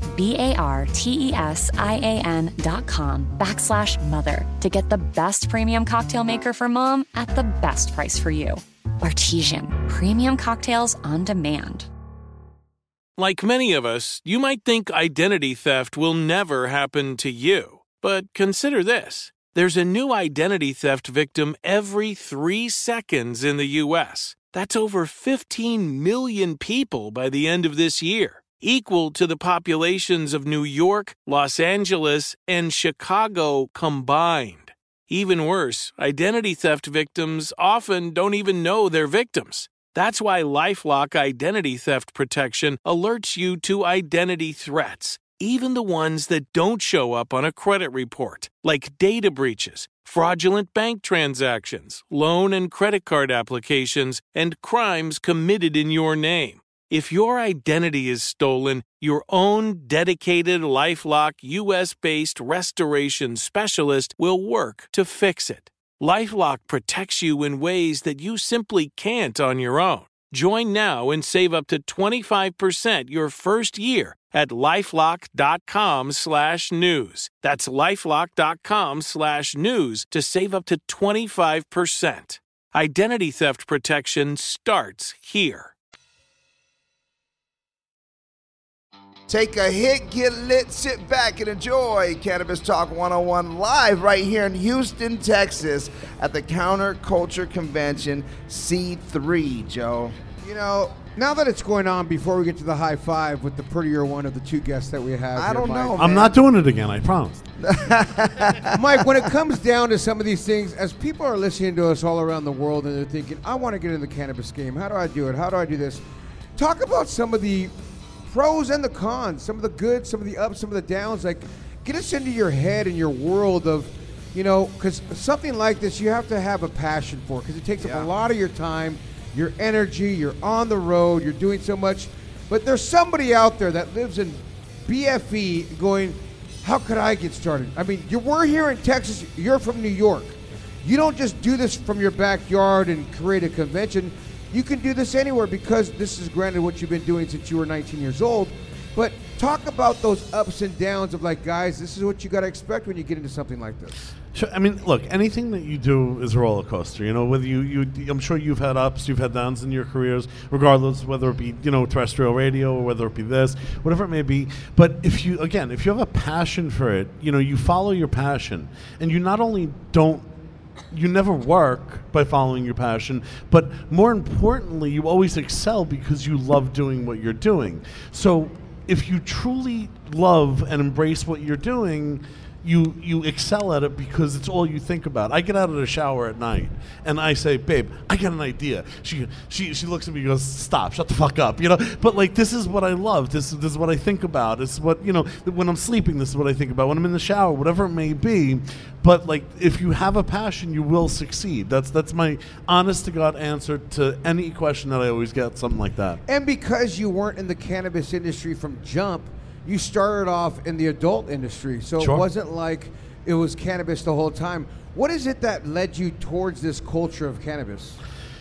B-A-R-T-E-S-I-A-N dot com backslash mother to get the best premium cocktail maker for Mom at the best price for you. Bartesian, premium cocktails on demand. Like many of us, you might think identity theft will never happen to you. But consider this. There's a new identity theft victim every three seconds in the U S. That's over fifteen million people by the end of this year, equal to the populations of New York, Los Angeles, and Chicago combined. Even worse, identity theft victims often don't even know they're victims. That's why LifeLock Identity Theft Protection alerts you to identity threats, even the ones that don't show up on a credit report, like data breaches, fraudulent bank transactions, loan and credit card applications, and crimes committed in your name. If your identity is stolen, your own dedicated LifeLock U S-based restoration specialist will work to fix it. LifeLock protects you in ways that you simply can't on your own. Join now and save up to twenty-five percent your first year at LifeLock.com slash news. That's LifeLock.com slash news to save up to twenty-five percent. Identity theft protection starts here. Take a hit, get lit, sit back and enjoy Cannabis Talk one oh one live right here in Houston, Texas at the Counterculture Convention C three, Joe. You know, now that it's going on, before we get to the high five with the prettier one of the two guests that we have I here, don't Mike. know, I'm man. not doing it again, I promise. Mike, when it comes down to some of these things, as people are listening to us all around the world and they're thinking, I want to get in the cannabis game. How do I do it? How do I do this? Talk about some of the pros and the cons, some of the good, some of the ups, some of the downs. Like, get us into your head and your world of, you know, because something like this you have to have a passion for, because it takes Yeah. up a lot of your time, your energy, you're on the road, you're doing so much. But there's somebody out there that lives in B F E going, how could I get started? I mean, you we're here in Texas, you're from New York. You don't just do this from your backyard and create a convention. You can do this anywhere, because this is granted what you've been doing since you were nineteen years old. But talk about those ups and downs of, like, guys, this is what you got to expect when you get into something like this. Sure, I mean, look, anything that you do is a roller coaster. You know, whether you, you, I'm sure you've had ups, you've had downs in your careers, regardless whether it be, you know, terrestrial radio or whether it be this, whatever it may be. But if you, again, if you have a passion for it, you know, you follow your passion, and you not only don't, you never work by following your passion, but more importantly, you always excel because you love doing what you're doing. So if you truly love and embrace what you're doing, you you excel at it because it's all you think about. I get out of the shower at night and I say, babe, I got an idea. She she she looks at me and goes, stop, shut the fuck up, you know. But like, this is what I love. This, this is what I think about. It's what, you know, when I'm sleeping, this is what I think about. When I'm in the shower, whatever it may be. But like, if you have a passion, you will succeed. That's that's my honest to God answer to any question that I always get, something like that. And because you weren't in the cannabis industry from jump, you started off in the adult industry, so Sure. it wasn't like it was cannabis the whole time. What is it that led you towards this culture of cannabis?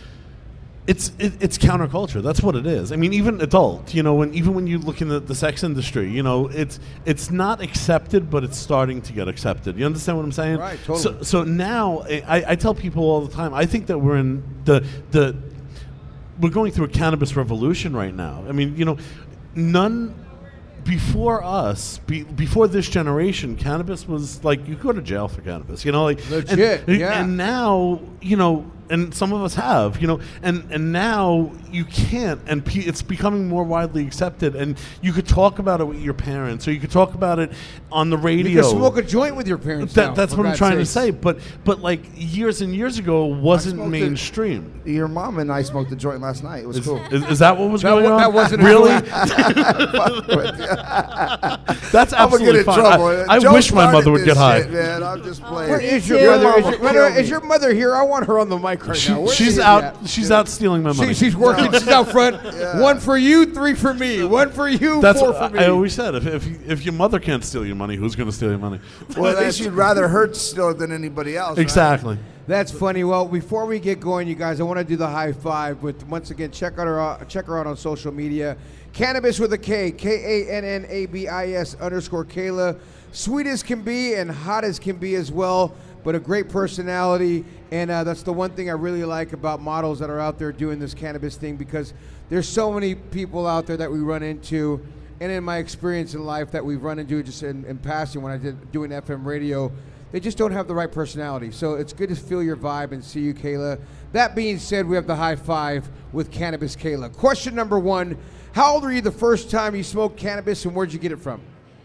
It's it, it's counterculture. That's what it is. I mean, even adult, you know, when even when you look in the, the sex industry, you know, it's it's not accepted, but it's starting to get accepted. You understand what I'm saying? Right, totally. So so now I, I tell people all the time, I think that we're in the the we're going through a cannabis revolution right now. I mean, you know, none before us, be, before this generation, cannabis was like, you go to jail for cannabis, you know, like legit. and, yeah. and now, you know, and some of us have, you know, and, and now you can't, and pe- it's becoming more widely accepted, and you could talk about it with your parents, or you could talk about it on the radio. You can smoke a joint with your parents. That, now, that's what God I'm trying sakes. to say, but but like years and years ago, it wasn't mainstream. A, your mom and I smoked a joint last night. It was is, cool. Is, is that what was that going w- on? That wasn't really. That's absolutely fine. I, I wish my mother would get high. Shit, man, I'm just playing. Where is your mother? Is your mother, is your mother here? I want her on the mic right she, now. Where she's out. At? She's yeah. out stealing my money. She, she's working. She's out front. Yeah. One for you, three for me. One for you, That's four what for me. I always said. If if, if your mother can't steal your money, who's going to steal your money? Well, at least you'd rather her steal it than anybody else. Exactly. Right? That's funny. Well, before we get going, you guys, I want to do the high five. With once again, check out her. Uh, check her out on social media. Cannabis with a K. K A N N A B I S underscore Kayla. Sweet as can be and hot as can be as well. But a great personality, and uh, that's the one thing I really like about models that are out there doing this cannabis thing, because there's so many people out there that we run into, and in my experience in life that we've run into just in, in passing when I did doing F M radio, they just don't have the right personality. So it's good to feel your vibe and see you, Kayla. That being said, we have the high five with Cannabis Kayla. Question number one, how old were you the first time you smoked cannabis, and where'd you get it from?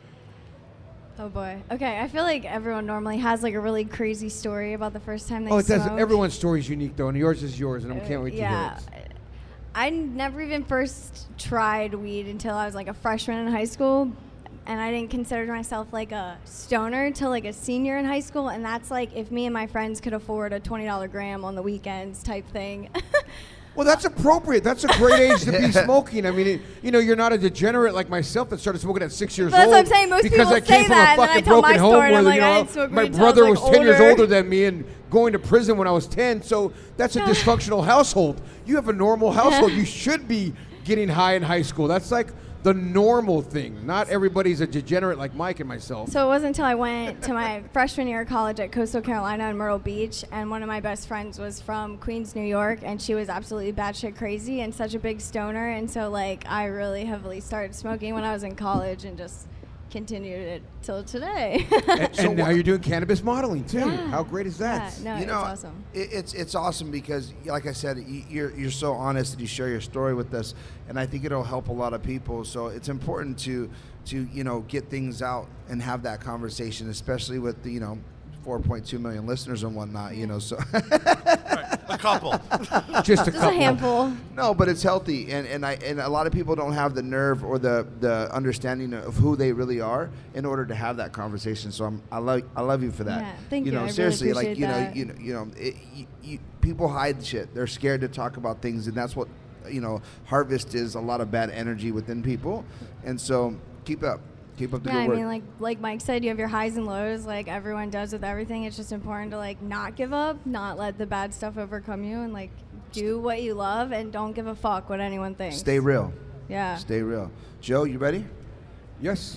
Oh boy. Okay, I feel like everyone normally has like a really crazy story about the first time they Oh, it does. smoked. Everyone's story is unique though, and yours is yours, and I can't wait to yeah. hear it. I never even first tried weed until I was like a freshman in high school, and I didn't consider myself like a stoner until like a senior in high school, and that's like if me and my friends could afford a twenty dollar gram on the weekends type thing. Well, that's appropriate. That's a great age to be smoking. I mean, it, you know, you're not a degenerate like myself that started smoking at six years That's old. what I'm saying. Most because people I came say from that, a and then I fucking tell broken my home story, and where I'm like, you I know, didn't smoke my weed till I brother was, was like, ten years older. older than me and going to prison when I was ten. So that's a dysfunctional household. You have a normal household. You should be getting high in high school. That's like the normal thing. Not everybody's a degenerate like Mike and myself. So it wasn't until I went to my freshman year of college at Coastal Carolina in Myrtle Beach, and one of my best friends was from Queens, New York, and she was absolutely batshit crazy and such a big stoner, and so like I really heavily started smoking when I was in college and just continued it till today. and and now you're doing cannabis modeling too. Yeah. How great is that? Yeah, no, you it's know, awesome. It, it's it's awesome because, like I said, y- you're you're so honest and you share your story with us, and I think it'll help a lot of people. So it's important to to you know get things out and have that conversation, especially with the you know four point two million listeners and whatnot. You know, so right, a couple, just a Just couple. a handful. No, but it's healthy, and, and I and a lot of people don't have the nerve or the, the understanding of who they really are in order to have that conversation. So I'm I love I love you for that. Yeah, thank you. know, I really seriously, like you appreciate know, that. you know, you know, it, you, you, people hide shit. They're scared to talk about things, and that's what you know. Harvest is a lot of bad energy within people, and so keep up, keep up the Yeah, good I work. mean, like like Mike said, you have your highs and lows, like everyone does with everything. It's just important to like not give up, not let the bad stuff overcome you, and like do what you love and don't give a fuck what anyone thinks. Stay real. Yeah. Stay real. Joe, you ready? Yes.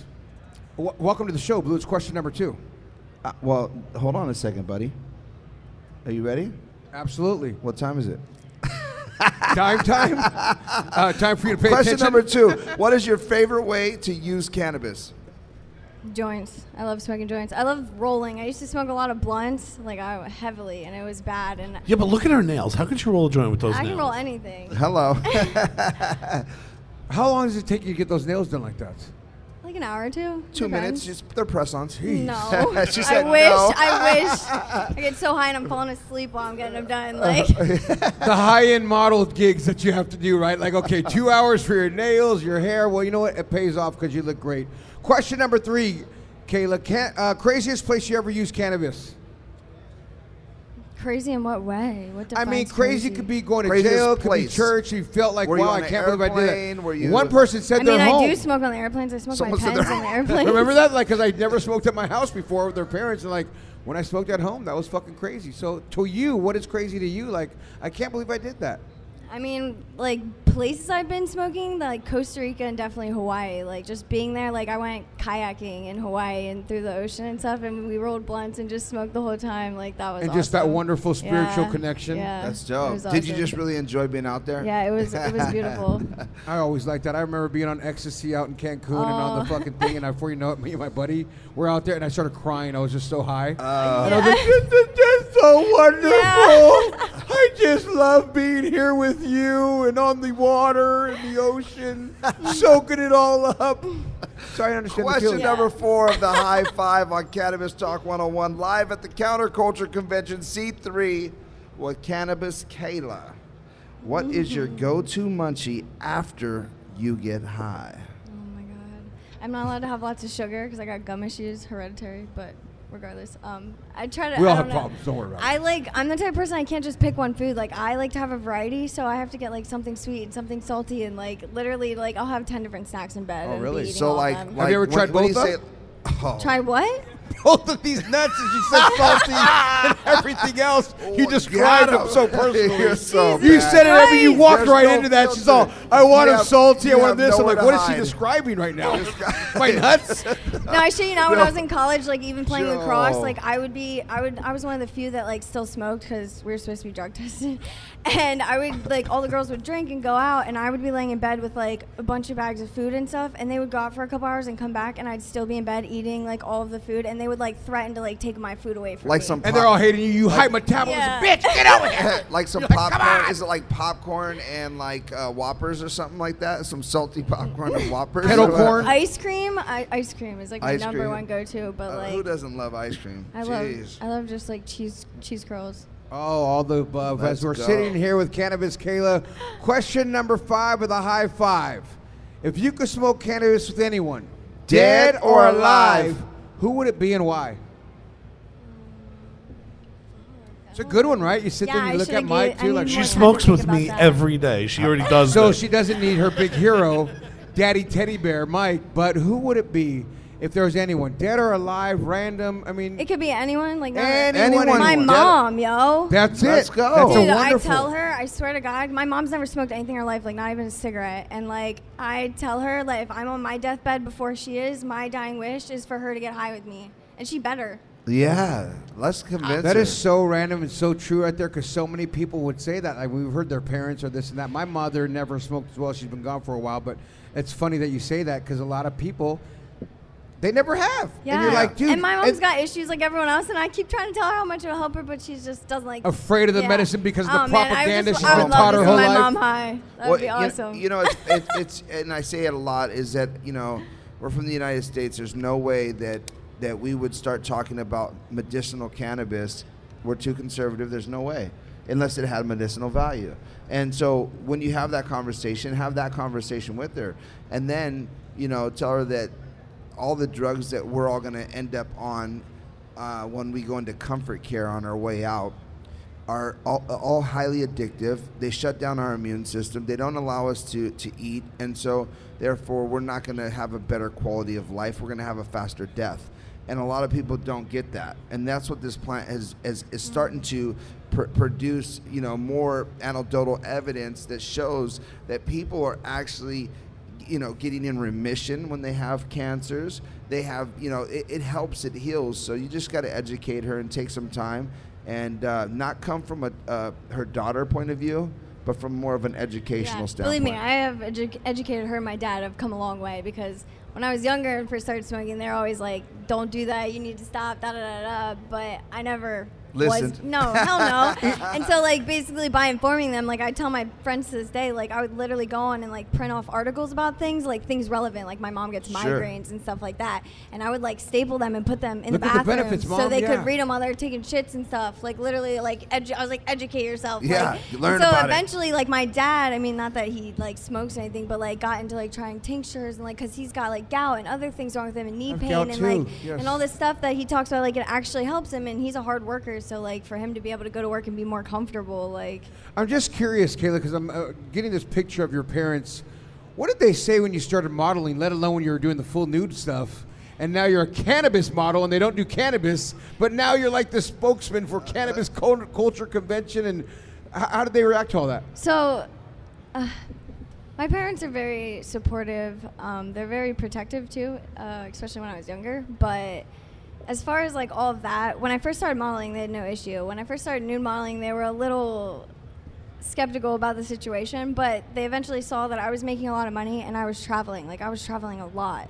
W- welcome to the show, Blue. It's question number two. Uh, well, hold on a second, buddy. Are you ready? Absolutely. What time is it? Time, time. uh, time for you to pay Question attention. number two. What is your favorite way to use cannabis? Joints. I love smoking joints. I love rolling. I used to smoke a lot of blunts, like I heavily, and it was bad. And Yeah, but look at her nails. How could you roll a joint with those I nails? can roll anything. Hello. How long does it take you to get those nails done like that? Like an hour or two. Two Depends. minutes. Just they're press-ons. No. She said I wish. no. I wish. I get so high and I'm falling asleep while I'm getting them done. Like. The high-end model gigs that you have to do, right? Like, okay, two hours for your nails, your hair. Well, you know what? It pays off because you look great. Question number three, Kayla. Can, uh, craziest place you ever used cannabis? Crazy in what way? What I mean, defines crazy, could be going to Craziest jail, could be place. church. You felt like, Were you wow, on I an can't believe I did airplane? Were that. you- One person said I mean, they're I home. do smoke on the airplanes. I smoke Someone my said pens they're on the home. airplanes. Remember that? Like, because I never smoked at my house before with their parents. And, like, when I smoked at home, that was fucking crazy. So, to you, what is crazy to you? Like, I can't believe I did that. I mean, like places I've been smoking, like Costa Rica and definitely Hawaii. Like just being there, like I went kayaking in Hawaii and through the ocean and stuff, and we rolled blunts and just smoked the whole time. Like that was And awesome. just that wonderful spiritual Yeah, connection. Yeah, That's it dope. was Did you awesome. just really enjoy being out there? Yeah, it was. It was beautiful. I always liked that. I remember being on ecstasy out in Cancun and on the Oh. fucking thing, and before you know it, me and my buddy were out there, and I started crying. I was just so high. Uh, and I was like, this is just so wonderful. Yeah. I just love being here with you and on the water and the ocean, soaking it all up. So I understand Question the number four of the High Five on Cannabis Talk one oh one, live at the Counterculture Convention C three with Cannabis Kayla. What is your go-to munchie after you get high? Oh my God. I'm not allowed to have lots of sugar because I got gum issues, hereditary, but regardless, um, I try to. We all I have don't know. problems. Don't worry about it. I like. I'm the type of person I can't just pick one food. Like I like to have a variety, so I have to get like something sweet and something salty, and like literally, like I'll have ten different snacks in bed. Oh, and really? Be eating So all like, of them. like, have you ever what- tried what do you both say- of Oh. Try what? Both of these nuts, as you said, salty and everything else. You described them so personally. You're so You bad. said it every. You walked There's right no into that. She's filter. all, I want You them have- salty. I you want have this. I'm nowhere like, to what is she hide. describing right now? My nuts? No, I shit you not. When No. I was in college, like even playing Joe. lacrosse, like I would be, I would, I was one of the few that like still smoked because we were supposed to be drug tested, and I would like all the girls would drink and go out, and I would be laying in bed with like a bunch of bags of food and stuff, and they would go out for a couple hours and come back, and I'd still be in bed eating like all of the food, and they would like threaten to like take my food away from Like me. some And they're all hating you. You hype metabolism. Yeah. Bitch, get over here. like some You're like, "Come popcorn. on." Is it like popcorn and like uh, Whoppers or something like that? Some salty popcorn and Whoppers. Kettle or what? corn? Ice cream, I, ice cream is like my Ice number cream? one go-to, but Uh, like who doesn't love ice cream? I love, Jeez. I love just like cheese, cheese curls. Oh, all the above. Let's As we're go. sitting here with Cannabis Kayla, question number five of the High Five. If you could smoke cannabis with anyone, dead or alive, who would it be and why? It's a good one, right? You sit Yeah, there and you I look shoulda at Mike gave- I too, need like more She time to smokes think with about me that. every day. She already does so this. she doesn't need her big hero, Daddy Teddy Bear, Mike. But who would it be if there was anyone, dead or alive, random? I mean, It could be anyone, like not- anyone. Anyone. my anyone. mom, yo. That's Let's it. go. That's Dude, a I wonderful. tell her, I swear to God, my mom's never smoked anything in her life, like not even a cigarette. And like, I tell her, like, if I'm on my deathbed before she is, my dying wish is for her to get high with me, and she better. Yeah, let's convince That her. is so random and so true right there, because so many people would say that. Like, we've heard their parents or this and that. My mother never smoked as well. She's been gone for a while, but it's funny that you say that, because a lot of people, they never have. Yeah. And you're like, dude. And my mom's and got issues like everyone else, and I keep trying to tell her how much it'll help her, but she just doesn't like. afraid of the Yeah. medicine because of the Oh, man, I propaganda just- she's I been would love taught to her see whole my life. mom high. That would be you- awesome. You know, it's, it's, it's, and I say it a lot, is that, you know, we're from the United States. There's no way that, that we would start talking about medicinal cannabis. We're too conservative. There's no way, unless it had medicinal value. And so when you have that conversation, have that conversation with her. And then, you know, tell her that all the drugs that we're all going to end up on uh, when we go into comfort care on our way out are all, all highly addictive. They shut down our immune system. They don't allow us to, to eat. And so, therefore, we're not going to have a better quality of life. We're going to have a faster death. And a lot of people don't get that. And that's what this plant is, is, is starting to pr- produce, you know, more anecdotal evidence that shows that people are actually, you know, getting in remission when they have cancers. They have, you know, it, it helps, it heals. So you just got to educate her and take some time, and uh, not come from a uh, her daughter point of view, but from more of an educational Yeah, standpoint. believe me, I have edu- educated her and my dad have come a long way, because when I was younger and first started smoking, they're always like, don't do that, you need to stop, da da da da. But I never Listened. was. No, hell no. And so, like, basically by informing them, like, I tell my friends to this day, like, I would literally go on and, like, print off articles about things, like, things relevant, like my mom gets Sure. migraines and stuff like that. And I would, like, staple them and put them in Look the at the bathroom benefits, so Mom, they yeah. could read them while they're taking shits and stuff. Like, literally, like, edu- I was like, educate yourself. Yeah, like, you learn and so about it. eventually, like, my dad, I mean, not that he, like, smokes or anything, but, like, got into, like, trying tinctures and, like, because he's got, like, gout and other things wrong with him and knee I have pain gout and, too, like, yes. and all this stuff that he talks about, like, it actually helps him, and he's a hard worker, so, like, for him to be able to go to work and be more comfortable, like. I'm just curious, Kayla, because I'm uh, getting this picture of your parents. What did they say when you started modeling, let alone when you were doing the full nude stuff? And now you're a cannabis model, and they don't do cannabis, but now you're like the spokesman for Cannabis Cul- Culture Convention. And h- how did they react to all that? So, uh, my parents are very supportive. Um, they're very protective too, uh, especially when I was younger. But as far as like all of that, when I first started modeling, they had no issue. When I first started nude modeling, they were a little skeptical about the situation, but they eventually saw that I was making a lot of money and I was traveling. Like, I was traveling a lot.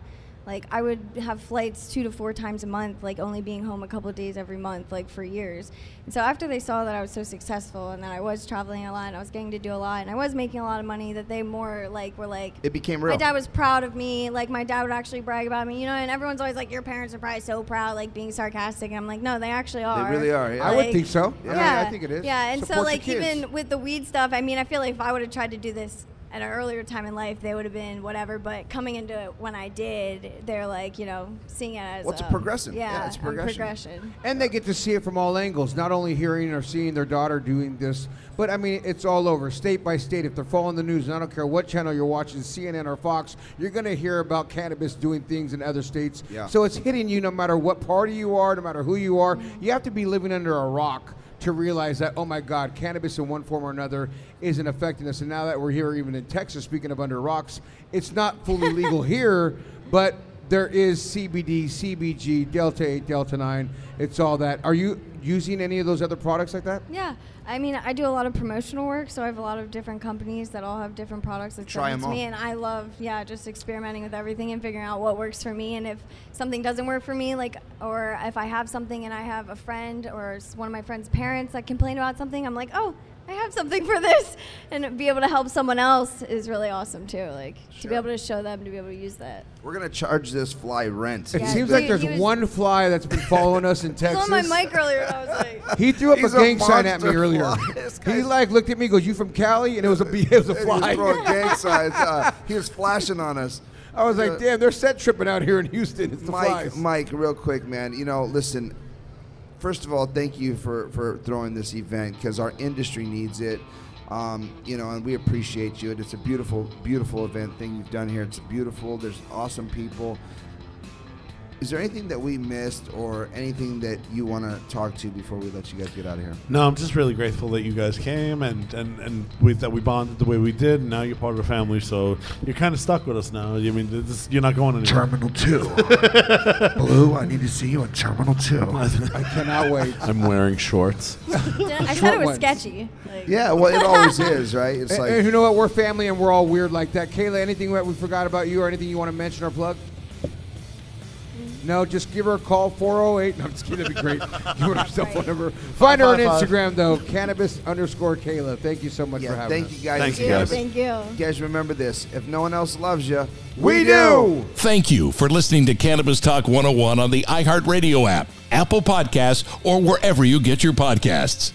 Like, I would have flights two to four times a month, like only being home a couple of days every month, like for years. And so after they saw that I was so successful and that I was traveling a lot and I was getting to do a lot and I was making a lot of money, that they more like were like, it became real. My dad was proud of me. Like, my dad would actually brag about me, you know, and everyone's always like, your parents are probably so proud, like being sarcastic. And I'm like, no, they actually are. They really are. Yeah. I like, would think so. Yeah, yeah, I think it is. Yeah, and Support so like your kids. even with the weed stuff, I mean, I feel like if I would have tried to do this at an earlier time in life, they would have been whatever. But coming into it when I did, they're like, you know, seeing it as What's a a progression? Yeah, Yeah, it's a progression. progression. And they get to see it from all angles, not only hearing or seeing their daughter doing this, but I mean, it's all over, state by state. If they're following the news, and I don't care what channel you're watching, C N N or Fox, you're going to hear about cannabis doing things in other states. Yeah. So it's hitting you no matter what party you are, no matter who you are. You have to be living under a rock to realize that, oh my God, cannabis in one form or another isn't affecting us. And now that we're here, even in Texas, speaking of under rocks, it's not fully legal here, but there is C B D, C B G, Delta eight, Delta nine. It's all that. Are you using any of those other products like that? Yeah. I mean, I do a lot of promotional work, so I have a lot of different companies that all have different products that Try sell 'em to me, all. and I love, yeah, just experimenting with everything and figuring out what works for me. And if something doesn't work for me, like, or if I have something and I have a friend or s- one of my friend's parents that complain about something, I'm like, oh, I have something for this, and be able to help someone else is really awesome too. Like to Sure. be able to show them, to be able to use that. We're gonna charge this fly rent. It Yeah, seems he- like there's he was- one fly that's been following us in He was Texas. on my mic earlier, and I was like, He threw up He's a a gang sign at me monster earlier. fly. This He guy's- like looked at me, goes, "You from Cali?" And it was a bee, it was a He was fly. throwing gang signs. Uh, he was flashing on us. I was like, Uh, "Damn, they're set tripping out here in Houston. It's the Mike, flies." Mike, real quick, man. You know, listen. First of all, thank you for, for throwing this event because our industry needs it. Um, you know, and we appreciate you. It's a beautiful, beautiful event thing you've done here. It's beautiful. There's awesome people. Is there anything that we missed or anything that you want to talk to before we let you guys get out of here? No, I'm just really grateful that you guys came and, and, and we, that we bonded the way we did. And now you're part of the family, so you're kind of stuck with us now. I mean, this, you're not going anywhere. Terminal two. Blue, I need to see you in Terminal two. I cannot wait. I'm wearing shorts. I Short thought it was ones. sketchy. Like, Yeah, well, it always is, right? It's And, like and you know what? We're family and we're all weird like that. Kayla, anything that we forgot about you or anything you want to mention or plug? No, just give her a call, four oh eight. No, I'm just kidding. That'd be great. Give her her cell phone number. Find her on five, five. Instagram, though, cannabis underscore Kayla. Thank you so much for yeah. having Thank us. you guys. Thank you, yeah, guys. thank you. You guys remember this: if no one else loves you, We do! Thank you for listening to Cannabis Talk one oh one on the iHeartRadio app, Apple Podcasts, or wherever you get your podcasts.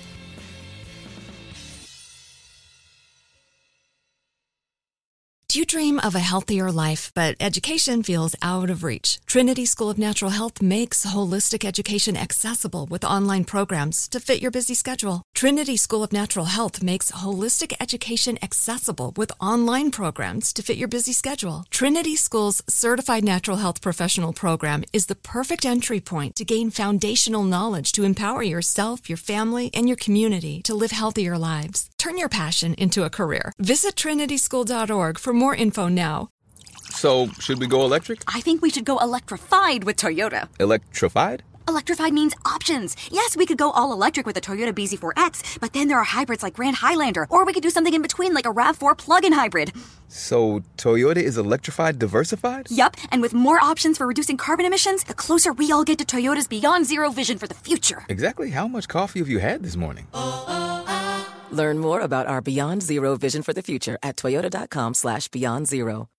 Do you dream of a healthier life, but education feels out of reach? Trinity School of Natural Health makes holistic education accessible with online programs to fit your busy schedule. Trinity School of Natural Health makes holistic education accessible with online programs to fit your busy schedule. Trinity School's Certified Natural Health Professional Program is the perfect entry point to gain foundational knowledge to empower yourself, your family, and your community to live healthier lives. Turn your passion into a career. Visit trinity school dot org for more info now. So, should we go electric? I think we should go electrified with Toyota. Electrified? Electrified means options. Yes, we could go all electric with the Toyota B Z four X, but then there are hybrids like Grand Highlander, or we could do something in between like a RAV four plug-in hybrid. So, Toyota is electrified diversified? Yup, and with more options for reducing carbon emissions, the closer we all get to Toyota's Beyond Zero vision for the future. Exactly how much coffee have you had this morning? Learn more about our Beyond Zero vision for the future at toyota.com slash beyond zero.